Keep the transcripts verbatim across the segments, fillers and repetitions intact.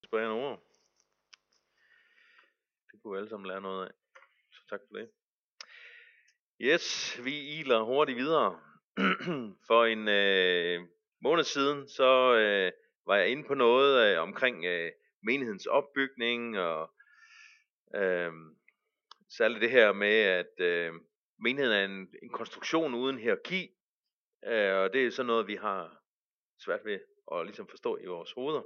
inspirerende ord. Det kunne vi alle sammen lære noget af. Så tak for det. Yes, vi iler hurtigt videre. For en øh, måned siden, så øh, var jeg inde på noget øh, omkring øh, menighedens opbygning, og øh, særligt det her med, at øh, menigheden er en, en konstruktion uden hierarki, øh, og det er sådan noget, vi har svært ved at ligesom forstå i vores hoveder.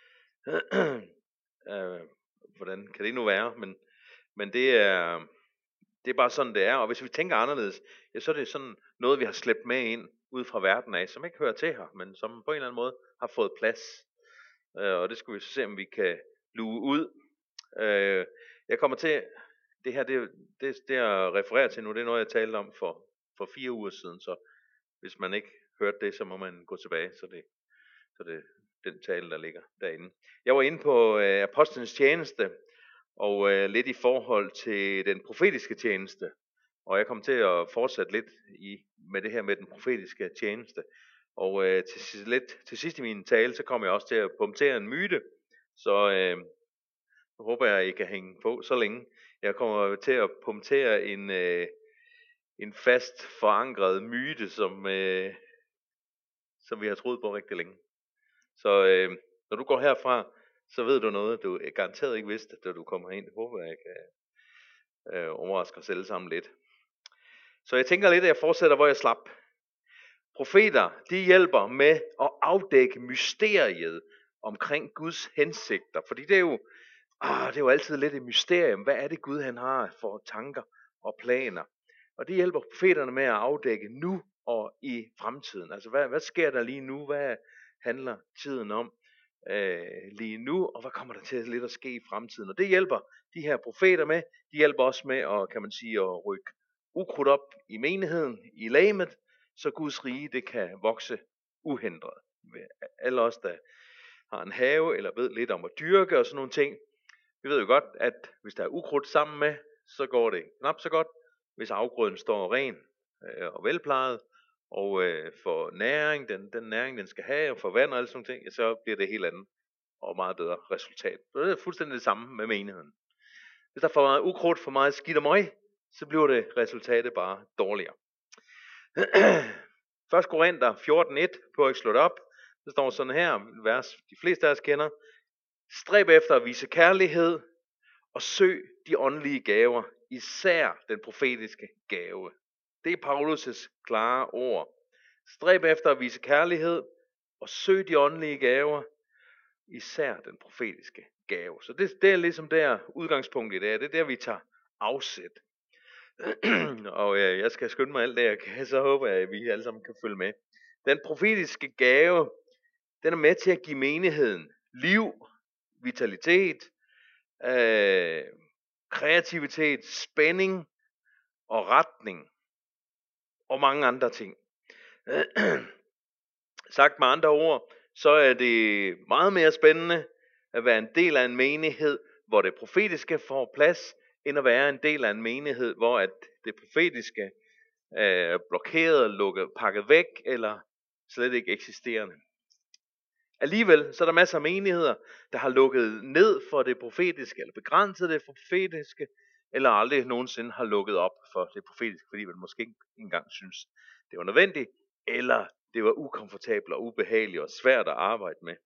øh, hvordan kan det nu være? Men, men det er... Det er bare sådan, det er. Og hvis vi tænker anderledes, ja, så er det sådan noget, vi har slæbt med ind ud fra verden af, som ikke hører til her, men som på en eller anden måde har fået plads. Øh, og det skal vi så se, om vi kan luge ud. Øh, jeg kommer til, det her, det, det, det jeg refererer til nu, det er noget, jeg talte om for, for fire uger siden. Så hvis man ikke hørte det, så må man gå tilbage. Så det, så det den tale, der ligger derinde. Jeg var inde på øh, apostlenes tjeneste, og øh, lidt i forhold til den profetiske tjeneste. Og jeg kommer til at fortsætte lidt i, med det her med den profetiske tjeneste. Og øh, til, lidt, til sidst i min tale, så kommer jeg også til at punktere en myte. Så øh, jeg håber jeg, I kan hænge på så længe. Jeg kommer til at punktere en, øh, en fast forankret myte, som, øh, som vi har troet på rigtig længe. Så øh, når du går herfra, så ved du noget, du garanteret ikke vidste, da du kommer ind. Jeg håber, jeg kan øh, overraske os alle sammen lidt. Så jeg tænker lidt, at jeg fortsætter, hvor jeg slap. Profeter, de hjælper med at afdække mysteriet omkring Guds hensigter. Fordi det er jo, ah, det er jo altid lidt et mysterium. Hvad er det Gud han har for tanker og planer? Og det hjælper profeterne med at afdække nu og i fremtiden. Altså hvad, hvad sker der lige nu? Hvad handler tiden om øh, lige nu? Og hvad kommer der til lidt at ske i fremtiden? Og det hjælper de her profeter med. De hjælper også med at, kan man sige, at rykke ukrudt op i menigheden, i legemet, så Guds rige det kan vokse uhindret. Alle os, der har en have, eller ved lidt om at dyrke og sådan nogle ting, vi ved jo godt, at hvis der er ukrudt sammen med, så går det knap så godt. Hvis afgrøden står ren øh, og velplejet, og øh, får næring, den, den næring den skal have, og får vand og alle sådan nogle ting, så bliver det helt andet og meget bedre resultat. Så det er fuldstændig det samme med menigheden. Hvis der er for meget ukrudt, for meget skidt og møg, så bliver det resultatet bare dårligere. første Korinther fjorten et, på at ikke slå det op. Der står sådan her, vers de fleste af os kender. Stræb efter at vise kærlighed, og søg de åndelige gaver, især den profetiske gave. Det er Paulus' klare ord. Stræb efter at vise kærlighed, og søg de åndelige gaver, især den profetiske gave. Så det, det er ligesom der udgangspunktet i dag. Det er der, vi tager afsæt. Og øh, jeg skal skynde mig alt det, jeg kan, så håber jeg, at vi alle sammen kan følge med. Den profetiske gave, den er med til at give menigheden liv, vitalitet, øh, kreativitet, spænding og retning og mange andre ting. Sagt med andre ord, så er det meget mere spændende at være en del af en menighed, hvor det profetiske får plads, end at være en del af en menighed, hvor at det profetiske er blokeret, lukket, pakket væk, eller slet ikke eksisterende. Alligevel så er der masser af menigheder, der har lukket ned for det profetiske, eller begrænset det profetiske, eller aldrig nogensinde har lukket op for det profetiske, fordi man måske ikke engang synes, det var nødvendigt, eller det var ukomfortabelt og ubehageligt og svært at arbejde med.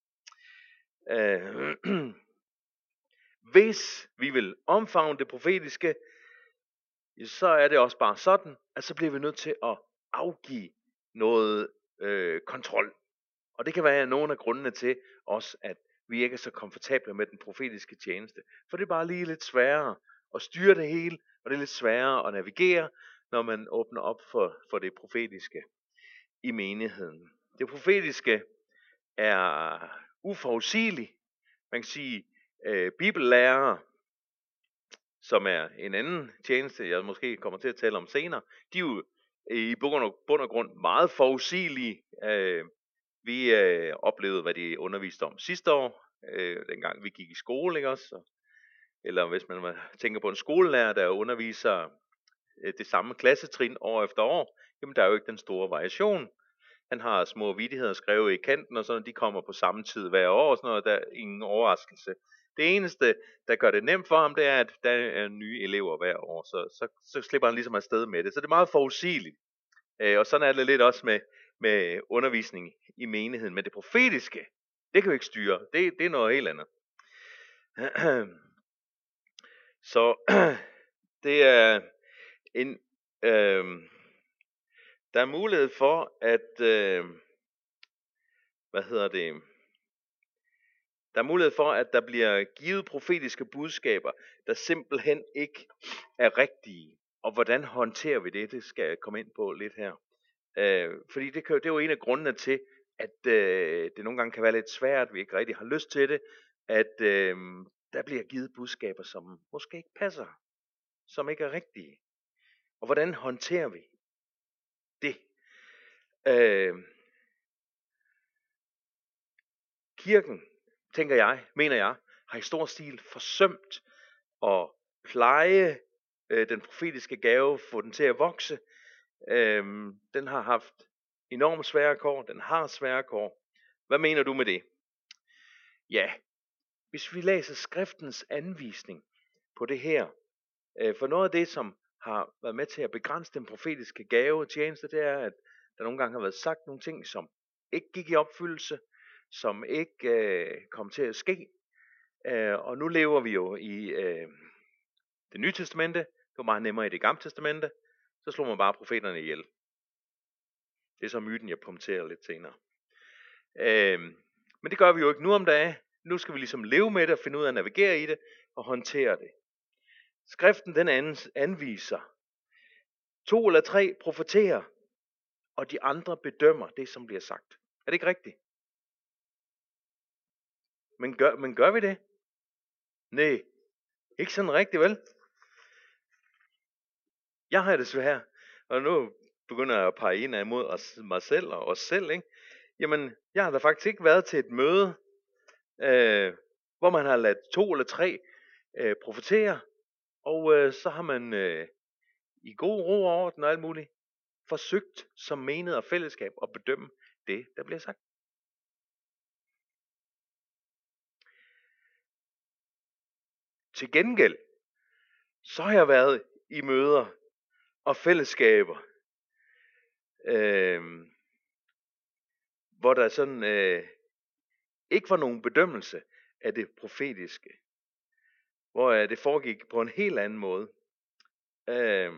Øh, Hvis vi vil omfavne det profetiske, så er det også bare sådan, at så bliver vi nødt til at afgive noget øh, kontrol. Og det kan være nogle af grundene til også, at vi ikke er så komfortable med den profetiske tjeneste. For det er bare lige lidt sværere at styre det hele, og det er lidt sværere at navigere, når man åbner op for, for det profetiske i menigheden. Det profetiske er uforudsigeligt. Man kan sige, øh, bibellærere, som er en anden tjeneste, jeg måske kommer til at tale om senere, de er jo i bund og grund meget forudsigelige. Øh, vi øh, oplevede, hvad de underviste om sidste år, øh, dengang vi gik i skole, ikke også? Eller hvis man tænker på en skolelærer, der underviser øh, det samme klassetrin år efter år, jamen der er jo ikke den store variation. Han har små vittigheder skrevet i kanten, og sådan, de kommer på samme tid hver år, og sådan noget, der er ingen overraskelse. Det eneste, der gør det nemt for ham, det er, at der er nye elever hver år, så, så, så slipper han ligesom afsted med det. Så det er meget forudsigeligt. Øh, og sådan er det lidt også med, med undervisning i menigheden. Men det profetiske, det kan vi ikke styre. Det, det er noget helt andet. Så det er en... Øh, der er mulighed for, at... Øh, hvad hedder det... Der er mulighed for, at der bliver givet profetiske budskaber, der simpelthen ikke er rigtige. Og hvordan håndterer vi det? Det skal jeg komme ind på lidt her. Øh, fordi det, kan, det er jo en af grundene til, at øh, det nogle gange kan være lidt svært, at vi ikke rigtig har lyst til det, at øh, der bliver givet budskaber, som måske ikke passer, som ikke er rigtige. Og hvordan håndterer vi det? Øh, kirken, tænker jeg, mener jeg, har i stor stil forsømt at pleje øh, den profetiske gave, få den til at vokse. Øh, den har haft enormt svære kår, den har svære kår. Hvad mener du med det? Ja, hvis vi læser skriftens anvisning på det her, øh, for noget af det, som har været med til at begrænse den profetiske gave tjeneste, det er, at der nogle gange har været sagt nogle ting, som ikke gik i opfyldelse, som ikke øh, kom til at ske. Øh, og nu lever vi jo i øh, det nye testamente. Det var meget nemmere i det gamle testamente. Så slog man bare profeterne ihjel. Det er så myten, jeg punkterer lidt senere. Øh, men det gør vi jo ikke nu om dagen. Nu skal vi ligesom leve med det og finde ud af at navigere i det og håndtere det. Skriften den anviser to eller tre profeterer, og de andre bedømmer det, som bliver sagt. Er det ikke rigtigt? Men gør, men gør vi det? Nej, ikke sådan rigtigt, vel? Jeg har det svært, og nu begynder jeg at pege ind imod os, mig selv og os selv, ikke? Jamen, jeg har da faktisk ikke været til et møde, øh, hvor man har ladt to eller tre øh, profetere, og øh, så har man øh, i god ro og orden og alt muligt forsøgt som menighed og fællesskab at bedømme det, der bliver sagt. Til gengæld, så har jeg været i møder og fællesskaber, øh, hvor der sådan øh, ikke var nogen bedømmelse af det profetiske, hvor øh, det foregik på en helt anden måde. Øh,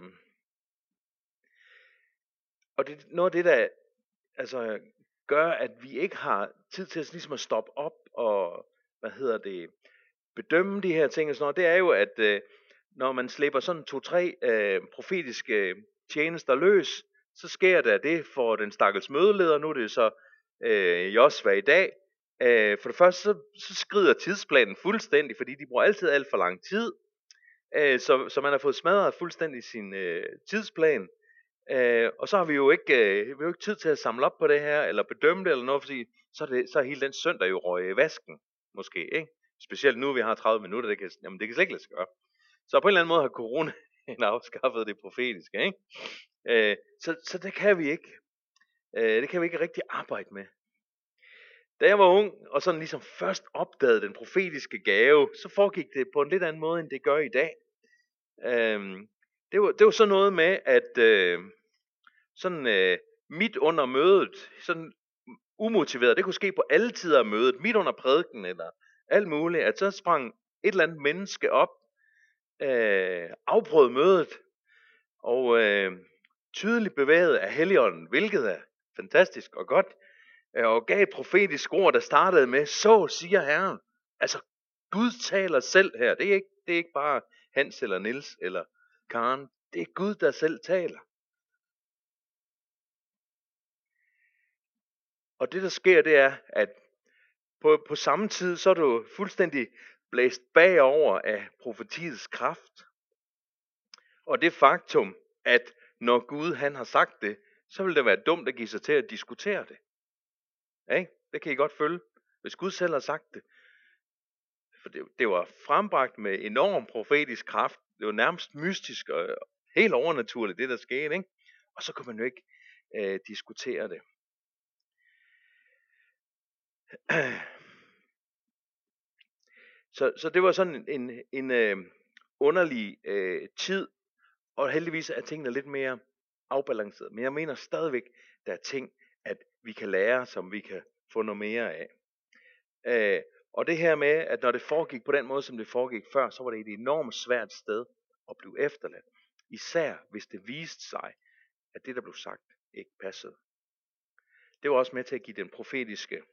og det er noget af det, der altså, gør, at vi ikke har tid til at, ligesom at stoppe op og, hvad hedder det, bedømme de her ting og sådan noget, det er jo, at øh, når man slipper sådan to-tre øh, profetiske tjenester løs, så sker der det for den stakkels mødeleder. Nu er det så øh, Josva i dag. Øh, for det første, så, så skrider tidsplanen fuldstændig, fordi de bruger altid alt for lang tid. Øh, så, så man har fået smadret fuldstændig sin øh, tidsplan. Øh, og så har vi jo ikke, øh, vi har jo ikke tid til at samle op på det her, eller bedømme det, eller noget, fordi så er, det, så er hele den søndag jo røget i vasken, måske, ikke? Specielt nu, vi har tredive minutter, det kan, jamen, det kan slet ikke lade sig gøre. Så på en eller anden måde har corona afskaffet det profetiske, ikke? Øh, så, så det kan vi ikke. Øh, det kan vi ikke rigtig arbejde med. Da jeg var ung, og sådan ligesom først opdagede den profetiske gave, så foregik det på en lidt anden måde, end det gør i dag. Øh, det, var, det var sådan noget med, at øh, sådan øh, midt under mødet, sådan umotiveret, det kunne ske på alle tider af mødet, midt under prædiken eller alt muligt, at så sprang et eller andet menneske op, øh, afbrød mødet, og øh, tydeligt bevæget af Helligånden, hvilket er fantastisk og godt, øh, og gav et profetisk ord, der startede med, så siger Herren. Altså, Gud taler selv her. Det er ikke, det er ikke bare Hans eller Niels eller Karen. Det er Gud, der selv taler. Og det, der sker, det er, at på, på samme tid, så er du fuldstændig blæst bagover af profetiets kraft. Og det faktum, at når Gud han har sagt det, så vil det være dumt at give sig til at diskutere det. Ja, det kan I godt følge. Hvis Gud selv har sagt det. For det, det var frembragt med enorm profetisk kraft. Det var nærmest mystisk og helt overnaturligt, det der skete, ikke? Og så kunne man jo ikke øh, diskutere det. Så, så det var sådan en, en, en øh, underlig øh, tid, og heldigvis er tingene lidt mere afbalanceret. Men jeg mener stadigvæk, der er ting, at vi kan lære, som vi kan få noget mere af. Øh, og det her med, at når det foregik på den måde, som det foregik før, så var det et enormt svært sted at blive efterladt. Især hvis det viste sig, at det, der blev sagt, ikke passede. Det var også med til at give den profetiske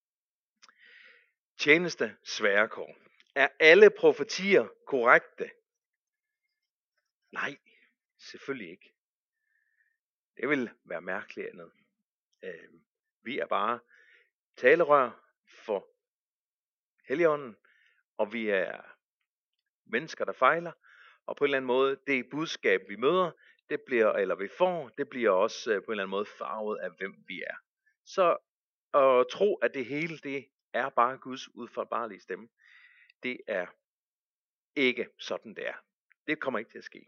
tjeneste svære kår. Er alle profetier korrekte? Nej, selvfølgelig ikke. Det vil være mærkeligt andet. Øh, vi er bare talerør for Helligånden, og vi er mennesker, der fejler, og på en eller anden måde, det budskab, vi møder, det bliver, eller vi får, det bliver også på en eller anden måde farvet af, hvem vi er. Så at tro, at det hele, det er bare Guds udfarbarlige stemme, det er ikke sådan, det er. Det kommer ikke til at ske.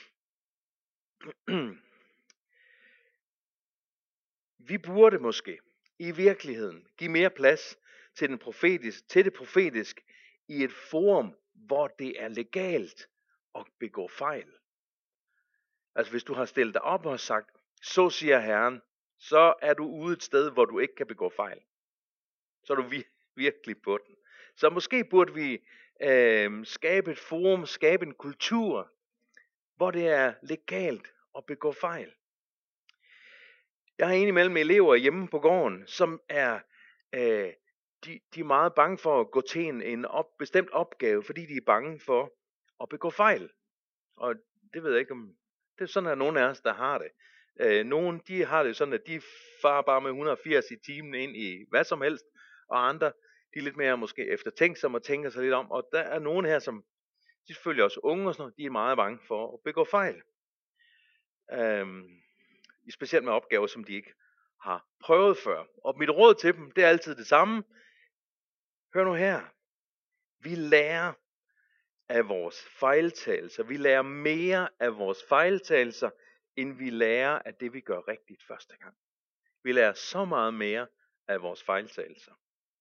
Vi burde måske i virkeligheden give mere plads til, den profetisk, til det profetiske i et forum, hvor det er legalt at begå fejl. Altså hvis du har stillet dig op og sagt, så siger Herren, så er du ude et sted, hvor du ikke kan begå fejl. Så er du vir- virkelig på den. Så måske burde vi øh, skabe et forum, skabe en kultur, hvor det er legalt at begå fejl. Jeg har en imellem elever hjemme på gården, som er, øh, de, de er meget bange for at gå til en, en op, bestemt opgave, fordi de er bange for at begå fejl. Og det ved jeg ikke om, det er sådan, at nogen af os, der har det. Øh, nogen, de har det sådan, at de farer bare med et hundrede og firs i timen ind i hvad som helst, og andre, de er lidt mere måske eftertænksomme og tænker sig lidt om. Og der er nogen her, som, de er selvfølgelig også unge og sådan noget, de er meget bange for at begå fejl. Øhm, specielt med opgaver, som de ikke har prøvet før. Og mit råd til dem, det er altid det samme. Hør nu her. Vi lærer af vores fejltagelser. Vi lærer mere af vores fejltagelser, end vi lærer af det, vi gør rigtigt første gang. Vi lærer så meget mere af vores fejltagelser.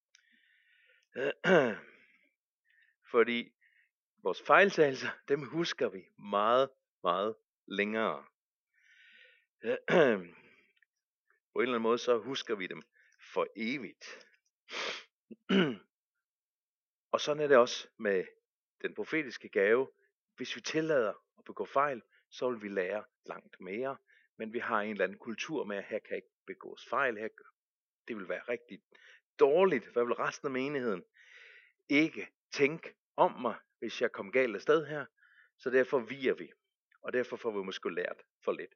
Fordi vores fejltagelser, dem husker vi meget, meget længere. På en eller anden måde, så husker vi dem for evigt. Og sådan er det også med den profetiske gave. Hvis vi tillader at begå fejl, så vil vi lære langt mere. Men vi har en eller anden kultur med, at her kan ikke begås fejl. Her, det vil være rigtig dårligt. Hvad vil resten af menigheden ikke tænke om mig, hvis jeg kom galt afsted her? Så derfor viger vi. Og derfor får vi måske lært for lidt.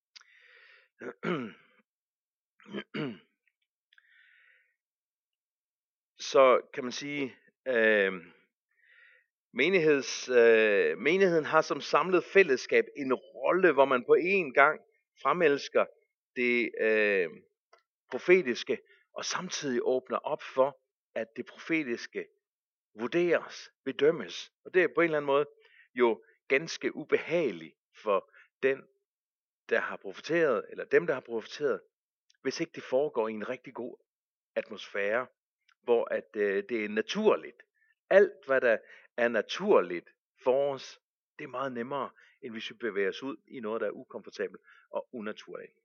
Så kan man sige, øh, menigheds, øh, menigheden har som samlet fællesskab en rolle, hvor man på en gang fremelsker det øh, profetiske, og samtidig åbner op for, at det profetiske vurderes, bedømmes. Og det er på en eller anden måde jo ganske ubehageligt for den, der har profeteret, eller dem, der har profeteret, hvis ikke det foregår i en rigtig god atmosfære, hvor at øh, det er naturligt. Alt, hvad der er naturligt for os, det er meget nemmere, end hvis vi bevæger os ud i noget, der er ukomfortabelt og unaturligt.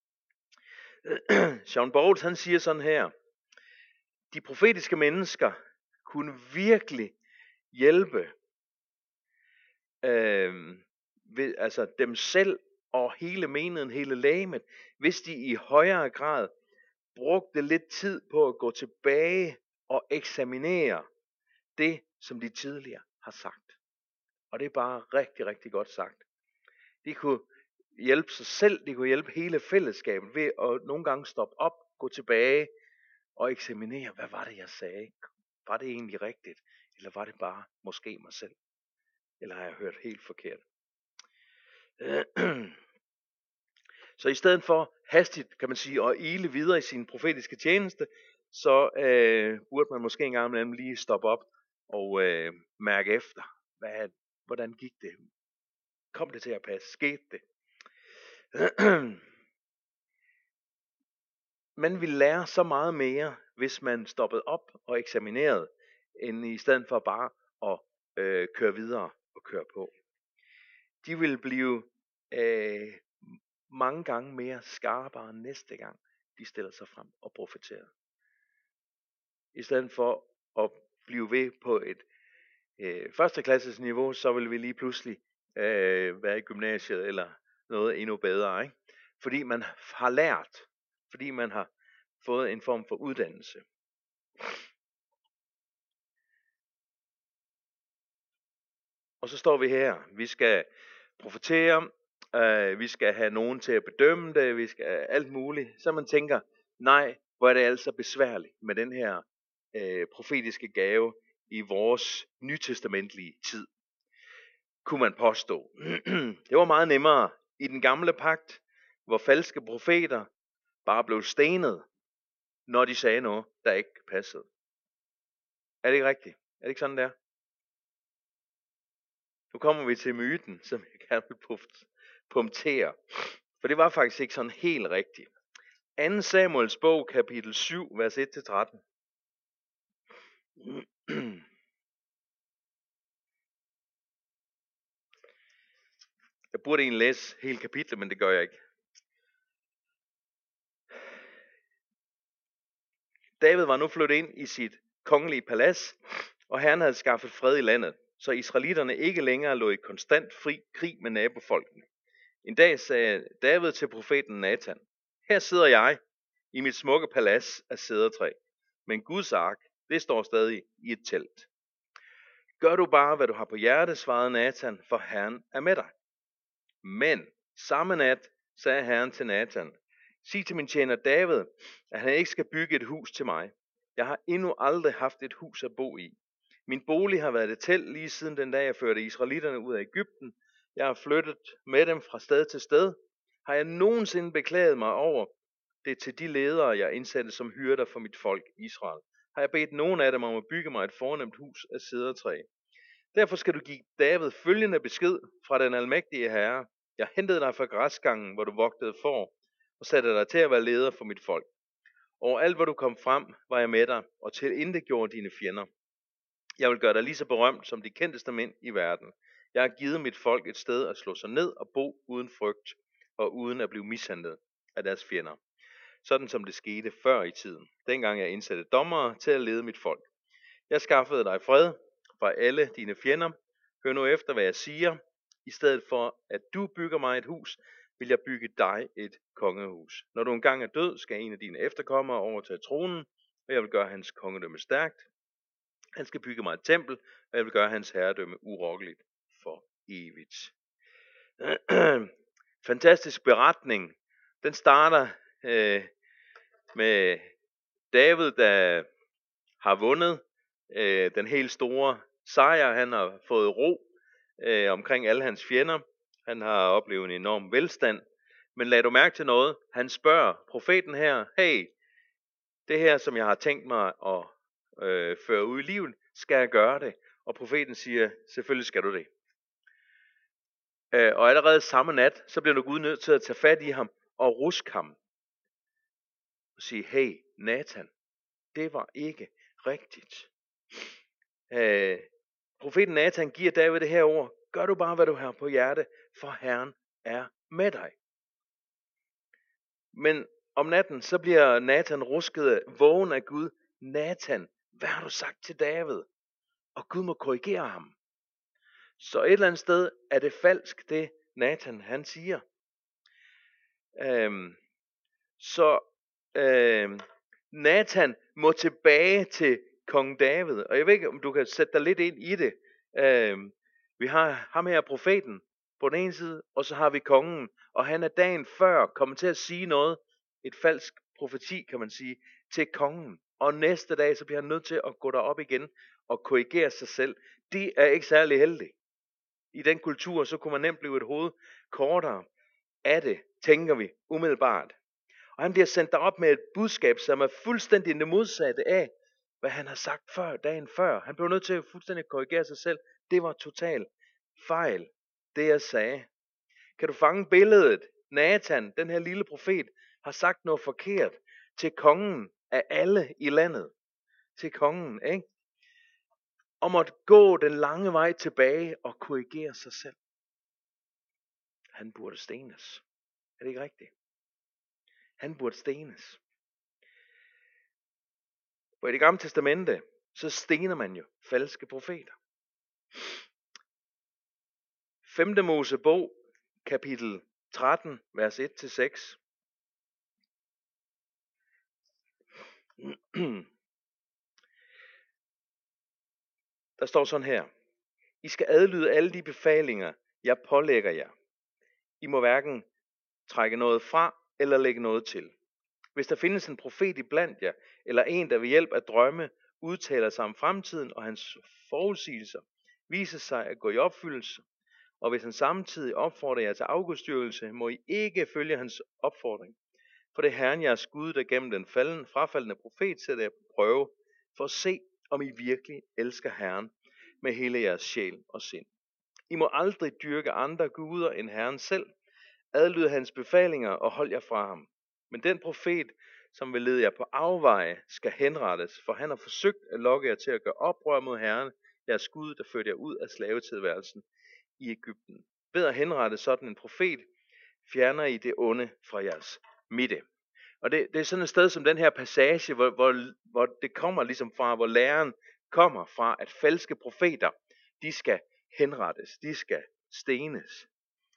Shawn Bowles, han siger sådan her: de profetiske mennesker kunne virkelig hjælpe øh, ved, altså dem selv og hele menigheden, hele legemet, hvis de i højere grad brugte lidt tid på at gå tilbage og eksaminere det, som de tidligere har sagt. Og det er bare rigtig, rigtig godt sagt. De kunne hjælpe sig selv, de kunne hjælpe hele fællesskabet ved at nogle gange stoppe op, gå tilbage og eksaminere, hvad var det, jeg sagde? Var det egentlig rigtigt? Eller var det bare måske mig selv? Eller har jeg hørt helt forkert? Så i stedet for hastigt, kan man sige, at ile videre i sin profetiske tjeneste, så øh, burde man måske engang imellem lige stoppe op og øh, mærke efter. Hvad, hvordan gik det? Kom det til at passe? Skete det? Men vi lærer så meget mere, hvis man stoppede op og eksaminerede, end i stedet for bare at øh, køre videre og køre på. De vil blive øh, mange gange mere skarpere næste gang, de stiller sig frem og profeterer. I stedet for at blive ved på et øh, førsteklasses niveau, så vil vi lige pludselig øh, være i gymnasiet eller noget endnu bedre, ikke? Fordi man har lært, fordi man har fået en form for uddannelse. Og så står vi her. Vi skal profetere, øh, vi skal have nogen til at bedømme det, vi skal alt muligt. Så man tænker, nej, hvor er det altså besværligt med den her øh, profetiske gave i vores nytestamentlige tid, kunne man påstå. Det var meget nemmere i den gamle pagt, hvor falske profeter bare blev stenet, når de sagde noget, der ikke passede. Er det ikke rigtigt? Er det ikke sådan der? Nu kommer vi til myten, som jeg gerne vil punktere. For det var faktisk ikke sådan helt rigtigt. anden Samuels bog, kapitel syv, vers et til tretten. Jeg burde egentlig læse hele kapitlet, men det gør jeg ikke. David var nu flyttet ind i sit kongelige palads, og Herren havde skaffet fred i landet, så israelitterne ikke længere lå i konstant fri krig med nabofolkene. En dag sagde David til profeten Nathan, her sidder jeg i mit smukke palads af cedertræ, men Guds ark, det står stadig i et telt. Gør du bare, hvad du har på hjerte, svarede Nathan, for Herren er med dig. Men samme nat sagde Herren til Nathan, sig til min tjener David, at han ikke skal bygge et hus til mig. Jeg har endnu aldrig haft et hus at bo i. Min bolig har været et telt lige siden den dag, jeg førte israelitterne ud af Egypten. Jeg har flyttet med dem fra sted til sted. Har jeg nogensinde beklaget mig over det til de ledere, jeg indsatte som hyrder for mit folk Israel? Har jeg bedt nogen af dem om at bygge mig et fornemt hus af cedertræ? Derfor skal du give David følgende besked fra den almægtige Herre. Jeg hentede dig fra græsgangen, hvor du vogtede får, og satte dig til at være leder for mit folk. Overalt, hvor du kom frem, var jeg med dig, og tilintetgjorde dine fjender. Jeg vil gøre dig lige så berømt som de kendteste mænd i verden. Jeg har givet mit folk et sted at slå sig ned og bo uden frygt, og uden at blive mishandlet af deres fjender. Sådan som det skete før i tiden, dengang jeg indsatte dommere til at lede mit folk. Jeg skaffede dig fred fra alle dine fjender. Hør nu efter, hvad jeg siger. I stedet for, at du bygger mig et hus, vil jeg bygge dig et kongehus. Når du engang er død, skal en af dine efterkommere overtage tronen, og jeg vil gøre hans kongedømme stærkt. Han skal bygge mig et tempel, og jeg vil gøre hans herredømme urokkeligt for evigt. Fantastisk beretning. Den starter øh, med David, der har vundet øh, den helt store sejr. Han har fået ro øh, omkring alle hans fjender. Han har oplevet en enorm velstand. Men lad du mærke til noget. Han spørger profeten her, hey, det her, som jeg har tænkt mig at øh, føre ud i livet, skal jeg gøre det? Og profeten siger, selvfølgelig skal du det. Øh, og allerede samme nat, så bliver du Gud nødt til at tage fat i ham og ruske ham. Og sige, hey, Nathan, det var ikke rigtigt. Øh, profeten Nathan giver David det her ord, gør du bare, hvad du har på hjerte, for Herren er med dig. Men om natten, så bliver Nathan rusket vågen af Gud. Nathan, hvad har du sagt til David? Og Gud må korrigere ham. Så et eller andet sted er det falsk, det Nathan han siger. Øhm, så øhm, Nathan må tilbage til kong David. Og jeg ved ikke, om du kan sætte dig lidt ind i det. Øhm, vi har ham her, profeten, på den ene side, og så har vi kongen. Og han er dagen før kommet til at sige noget, et falsk profeti kan man sige, til kongen. Og næste dag, så bliver han nødt til at gå derop igen og korrigere sig selv. Det er ikke særlig heldigt. I den kultur, så kunne man nemt blive et hoved kortere af det, tænker vi umiddelbart. Og han bliver sendt derop med et budskab, som er fuldstændig det modsatte af, hvad han har sagt før, dagen før. Han blev nødt til at fuldstændig korrigere sig selv. Det var total fejl, det jeg sagde. Kan du fange billedet? Nathan, den her lille profet, har sagt noget forkert til kongen, af alle i landet til kongen, ikke? Om at gå den lange vej tilbage og korrigere sig selv. Han burde stenes. Er det ikke rigtigt? Han burde stenes. For i det gamle testamente, så stener man jo falske profeter. femte Mosebog, kapitel tretten, vers et til seks. Der står sådan her. I skal adlyde alle de befalinger, jeg pålægger jer. I må hverken trække noget fra eller lægge noget til. Hvis der findes en profet i blandt jer, eller en, der ved hjælp af drømme udtaler sig om fremtiden, og hans forudsigelser viser sig at gå i opfyldelse, og hvis han samtidig opfordrer jer til afgudstyrkelse, må I ikke følge hans opfordring. For det er Herren jeres Gud, der gennem den falden, frafaldende profet sætter jer på prøve, for at se, om I virkelig elsker Herren med hele jeres sjæl og sind. I må aldrig dyrke andre guder end Herren selv. Adlyd hans befalinger og hold jer fra ham. Men den profet, som vil lede jer på afveje, skal henrettes, for han har forsøgt at lokke jer til at gøre oprør mod Herren, jeres Gud, der førte jer ud af slavetilværelsen i Egypten. Ved at henrette sådan en profet, fjerner I det onde fra jeres midte. Og det, det er sådan et sted som den her passage, hvor, hvor, hvor det kommer ligesom fra, hvor læren kommer fra, at falske profeter, de skal henrettes, de skal stenes.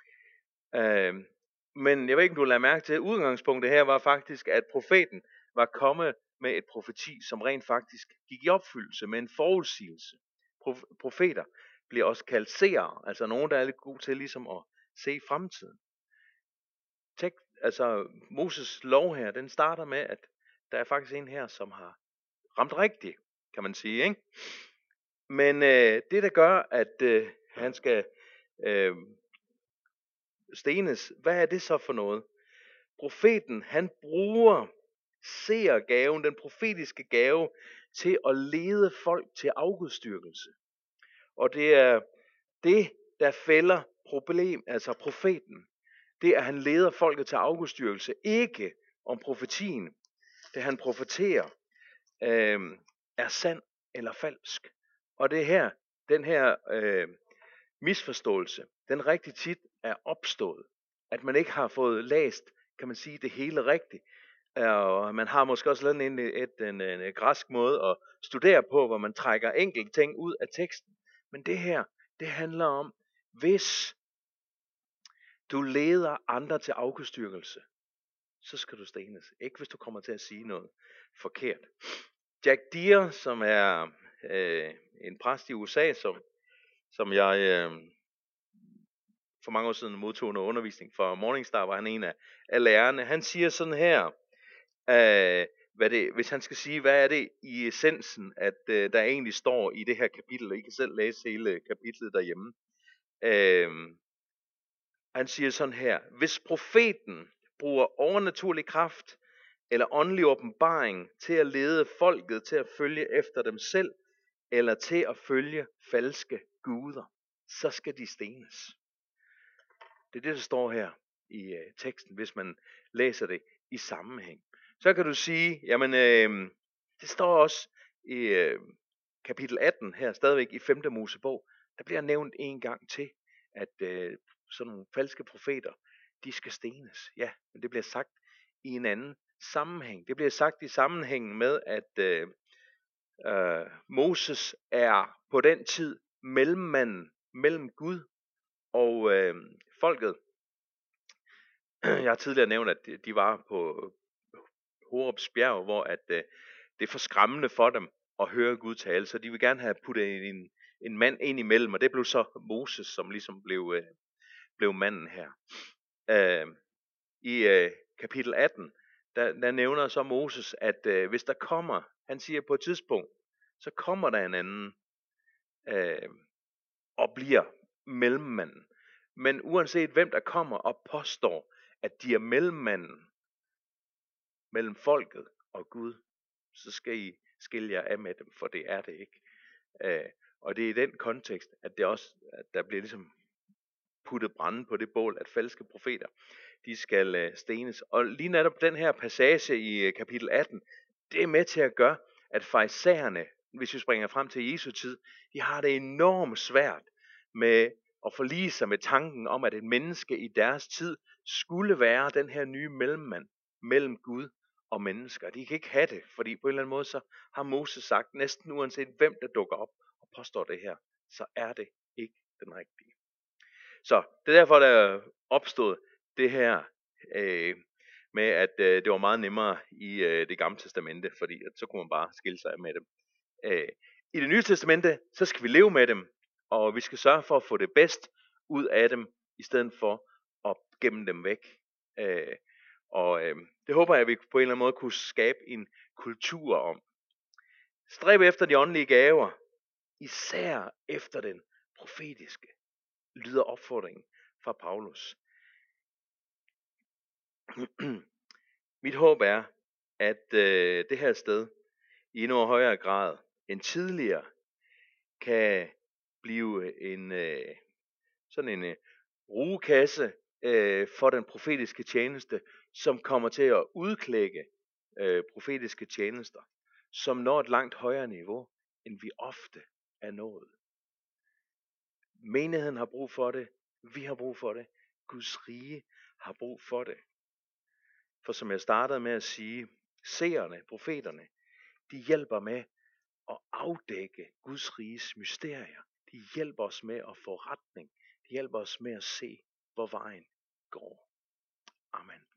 Øh, men jeg ved ikke, om du lader mærke til, at udgangspunktet her var faktisk, at profeten var kommet med et profeti, som rent faktisk gik i opfyldelse med en forudsigelse. Prof- profeter bliver også kaldt seere, altså nogen, der er lidt gode til ligesom at se fremtiden. Tænk, altså Moses lov her, den starter med, at der er faktisk en her, som har ramt rigtigt, kan man sige, ikke? Men øh, det, der gør, at øh, han skal øh, stenes, hvad er det så for noget? Profeten, han bruger seergaven, den profetiske gave, til at lede folk til afgudstyrkelse. Og det er det, der fælder problem, altså profeten. Det er, at han leder folket til afgudstyrkelse, ikke om profetien. Det han profeterer, øh, er sand eller falsk. Og det her, den her øh, misforståelse, den rigtig tit er opstået. At man ikke har fået læst, kan man sige, det hele rigtigt. Og man har måske også lavet en, et, en, en, en græsk måde at studere på, hvor man trækker enkelte ting ud af teksten. Men det her, det handler om, hvis du leder andre til afgudstyrkelse, så skal du stenes. Ikke hvis du kommer til at sige noget forkert. Jack Deere, som er øh, en præst i U S A, som, som jeg øh, for mange år siden modtog noget undervisning for Morningstar, var han en af, af lærerne. Han siger sådan her, øh, hvad det, hvis han skal sige, hvad er det i essensen, at øh, der egentlig står i det her kapitel, og I kan selv læse hele kapitlet derhjemme. Øh, han siger sådan her, hvis profeten bruger overnaturlig kraft eller åndelig åbenbaring til at lede folket til at følge efter dem selv, eller til at følge falske guder, så skal de stenes. Det er det, der står her i øh, teksten, hvis man læser det i sammenhæng. Så kan du sige, jamen øh, det står også i øh, kapitel atten her, stadigvæk i femte Mosebog, der bliver nævnt en gang til, at øh, sådan nogle falske profeter, de skal stenes. Ja, men det bliver sagt i en anden sammenhæng. Det bliver sagt i sammenhæng med, at øh, øh, Moses er på den tid mellemmanden mellem Gud og øh, folket. Jeg har tidligere nævnt, at de var på Horebs bjerg, hvor at, øh, det er for skræmmende for dem at høre Gud tale, så de vil gerne have puttet en, en mand ind imellem, og det blev så Moses, som ligesom blev, øh, blev manden her. Øh, I øh, kapitel atten, der, der nævner så Moses, at øh, hvis der kommer, han siger på et tidspunkt, så kommer der en anden øh, og bliver mellemmanden. Men uanset hvem der kommer og påstår, at de er mellemmanden mellem folket og Gud, så skal I skille jer af med dem, for det er det ikke. Øh, og det er i den kontekst, at det også, at der bliver ligesom puttet brænde på det bål, at falske profeter, de skal øh, stenes. Og lige netop den her passage i øh, kapitel atten, Det er med til at gøre, at farisæerne, hvis vi springer frem til Jesu tid, de har det enormt svært med at forlige sig med tanken om, at et menneske i deres tid skulle være den her nye mellemmand mellem Gud og mennesker. De kan ikke have det, fordi på en eller anden måde så har Moses sagt, næsten uanset hvem der dukker op og påstår det her, så er det ikke den rigtige. Så det er derfor, der opstod det her øh, med, at øh, det var meget nemmere i øh, det gamle testamente, fordi at, så kunne man bare skille sig med dem. Øh, I det nye testamente, så skal vi leve med dem, og vi skal sørge for at få det bedst ud af dem, i stedet for at gemme dem væk. Øh, og øh, det håber jeg, at vi på en eller anden måde kunne skabe en kultur om. Stræb efter de åndelige gaver, især efter den profetiske, lyder opfordringen fra Paulus. Mit håb er, at øh, det her sted i endnu højere grad end tidligere kan blive en øh, sådan en øh, rugekasse øh, for den profetiske tjeneste, som kommer til at udklække øh, profetiske tjenester, som når et langt højere niveau, end vi ofte er nået. Menigheden har brug for det, vi har brug for det, Guds rige har brug for det. For som jeg startede med at sige, seerne, profeterne, de hjælper med at afdække Guds riges mysterier. De hjælper os med at få retning. De hjælper os med at se, hvor vejen går. Amen.